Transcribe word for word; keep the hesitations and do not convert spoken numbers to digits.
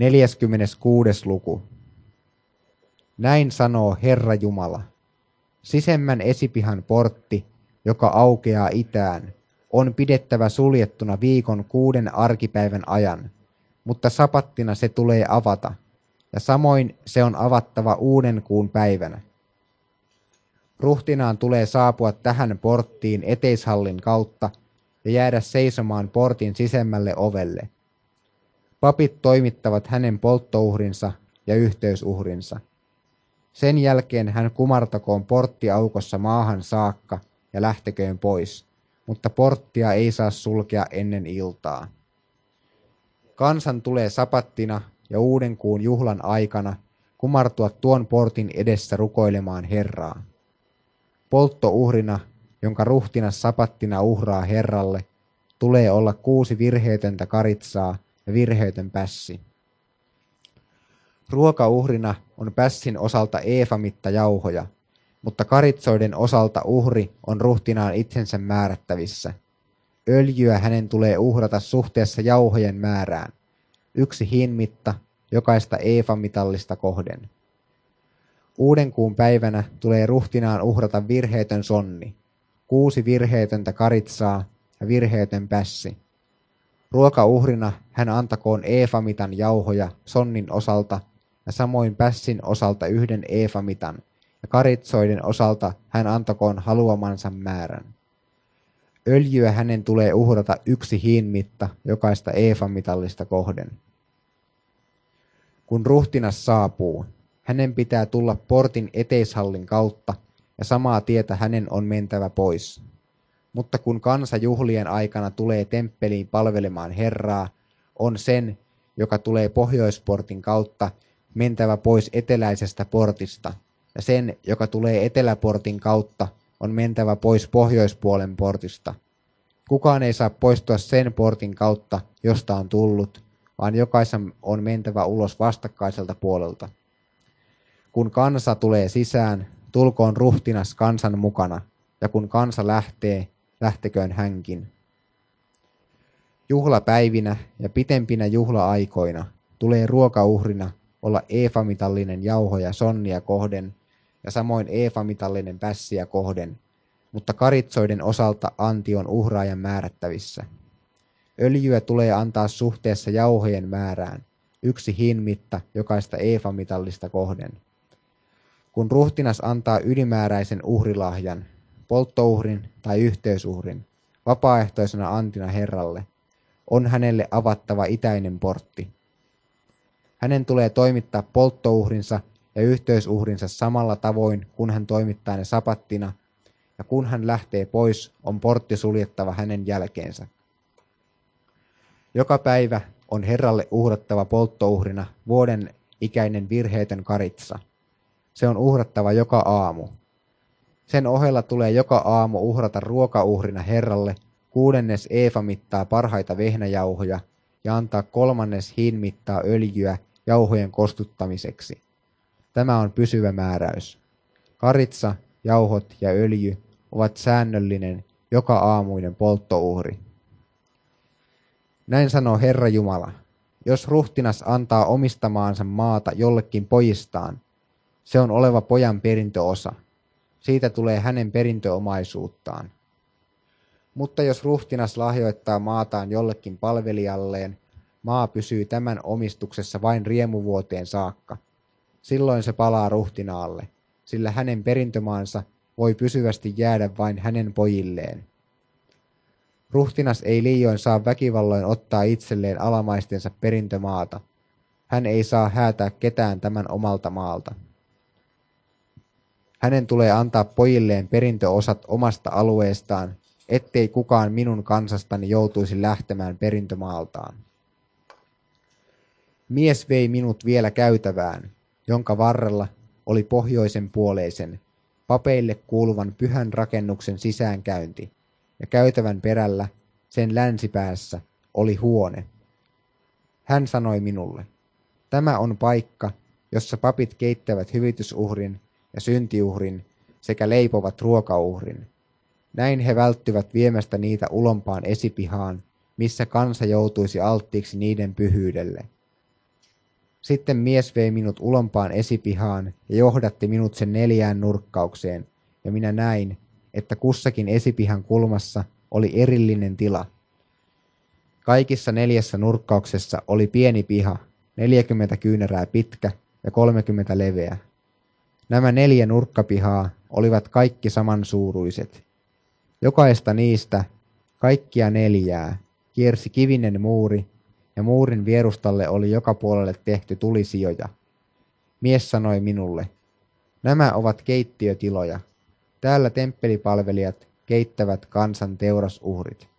neljäskymmeneskuudes luku. Näin sanoo Herra Jumala. Sisemmän esipihan portti, joka aukeaa itään, on pidettävä suljettuna viikon kuuden arkipäivän ajan, mutta sapattina se tulee avata, ja samoin se on avattava uuden kuun päivänä. Ruhtinaan tulee saapua tähän porttiin eteishallin kautta ja jäädä seisomaan portin sisemmälle ovelle. Papit toimittavat hänen polttouhrinsa ja yhteysuhrinsa. Sen jälkeen hän kumartakoon porttiaukossa maahan saakka ja lähteköön pois, mutta porttia ei saa sulkea ennen iltaa. Kansan tulee sapattina ja uuden kuun juhlan aikana kumartua tuon portin edessä rukoilemaan Herraa. Polttouhrina, jonka ruhtinas sapattina uhraa Herralle, tulee olla kuusi virheetöntä karitsaa ja virheetön pässi. Ruokauhrina on pässin osalta eefamitta jauhoja, mutta karitsoiden osalta uhri on ruhtinaan itsensä määrättävissä. Öljyä hänen tulee uhrata suhteessa jauhojen määrään, yksi hinmitta jokaista eefamitallista kohden. Uuden kuun päivänä tulee ruhtinaan uhrata virheetön sonni, kuusi virheetöntä karitsaa ja virheetön pässi. Ruokauhrina hän antakoon eefamitan jauhoja sonnin osalta ja samoin pässin osalta yhden eefamitan, ja karitsoiden osalta hän antakoon haluamansa määrän. Öljyä hänen tulee uhrata yksi hiinmitta jokaista eefamitallista kohden. Kun ruhtinas saapuu, hänen pitää tulla portin eteishallin kautta, ja samaa tietä hänen on mentävä pois. Mutta kun kansa juhlien aikana tulee temppeliin palvelemaan Herraa, on sen, joka tulee pohjoisportin kautta, mentävä pois eteläisestä portista, ja sen, joka tulee eteläportin kautta, on mentävä pois pohjoispuolen portista. Kukaan ei saa poistua sen portin kautta, josta on tullut, vaan jokaisen on mentävä ulos vastakkaiselta puolelta. Kun kansa tulee sisään, tulkoon ruhtinas kansan mukana, ja kun kansa lähtee, lähteköön hänkin. Juhlapäivinä ja pitempinä juhla-aikoina tulee ruokauhrina olla eefamitallinen jauhoja sonnia kohden ja samoin eefamitallinen pässiä kohden, mutta karitsoiden osalta anti on uhraajan määrättävissä. Öljyä tulee antaa suhteessa jauhojen määrään, yksi hinmitta jokaista eefamitallista kohden. Kun ruhtinas antaa ylimääräisen uhrilahjan, polttouhrin tai yhteysuhrin, vapaaehtoisena antina Herralle, on hänelle avattava itäinen portti. Hänen tulee toimittaa polttouhrinsa ja yhteysuhrinsa samalla tavoin, kun hän toimittaa ne sapattina, ja kun hän lähtee pois, on portti suljettava hänen jälkeensä. Joka päivä on Herralle uhrattava polttouhrina vuoden ikäinen virheetön karitsa. Se on uhrattava joka aamu. Sen ohella tulee joka aamu uhrata ruokauhrina Herralle kuudennes eefamittaa parhaita vehnäjauhoja ja antaa kolmannes hinmittaa öljyä jauhojen kostuttamiseksi. Tämä on pysyvä määräys. Karitsa, jauhot ja öljy ovat säännöllinen joka aamuinen polttouhri. Näin sanoo Herra Jumala. Jos ruhtinas antaa omistamaansa maata jollekin pojistaan, se on oleva pojan perintöosa. Siitä tulee hänen perintöomaisuuttaan. Mutta jos ruhtinas lahjoittaa maataan jollekin palvelijalleen, maa pysyy tämän omistuksessa vain riemuvuoteen saakka. Silloin se palaa ruhtinaalle, sillä hänen perintömaansa voi pysyvästi jäädä vain hänen pojilleen. Ruhtinas ei liioin saa väkivalloin ottaa itselleen alamaistensa perintömaata. Hän ei saa häätää ketään tämän omalta maalta. Hänen tulee antaa pojilleen perintöosat omasta alueestaan, ettei kukaan minun kansastani joutuisi lähtemään perintömaaltaan. Mies vei minut vielä käytävään, jonka varrella oli pohjoisen puoleisen, papeille kuuluvan pyhän rakennuksen sisäänkäynti, ja käytävän perällä, sen länsipäässä, oli huone. Hän sanoi minulle, tämä on paikka, jossa papit keittävät hyvitysuhrin ja syntiuhrin sekä leipovat ruokauhrin. Näin he välttyvät viemästä niitä ulompaan esipihaan, missä kansa joutuisi alttiiksi niiden pyhyydelle. Sitten mies vei minut ulompaan esipihaan ja johdatti minut sen neljään nurkkaukseen, ja minä näin, että kussakin esipihan kulmassa oli erillinen tila. Kaikissa neljässä nurkkauksessa oli pieni piha, neljäkymmentä kyynärää pitkä ja kolmekymmentä leveä. Nämä neljä nurkkapihaa olivat kaikki samansuuruiset. Jokaista niistä, kaikkia neljää, kiersi kivinen muuri, ja muurin vierustalle oli joka puolelle tehty tulisijoja. Mies sanoi minulle, nämä ovat keittiötiloja. Täällä temppelipalvelijat keittävät kansan teurasuhrit.